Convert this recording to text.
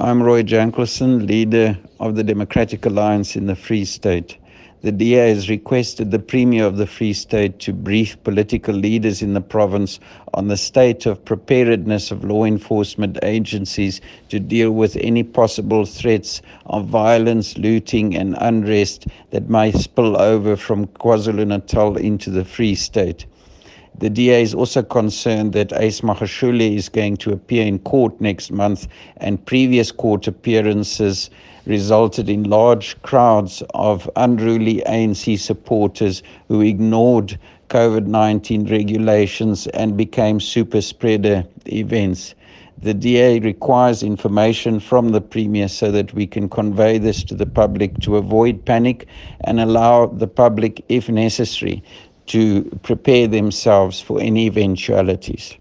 I'm Roy Jankelson, leader of the Democratic Alliance in the Free State. The DA has requested the Premier of the Free State to brief political leaders in the province on the state of preparedness of law enforcement agencies to deal with any possible threats of violence, looting and unrest that may spill over from KwaZulu-Natal into the Free State. The DA is also concerned that Ace Magashule is going to appear in court next month, and previous court appearances resulted in large crowds of unruly ANC supporters who ignored COVID-19 regulations and became super spreader events. The DA requires information from the Premier so that we can convey this to the public to avoid panic and allow the public, if necessary, to prepare themselves for any eventualities.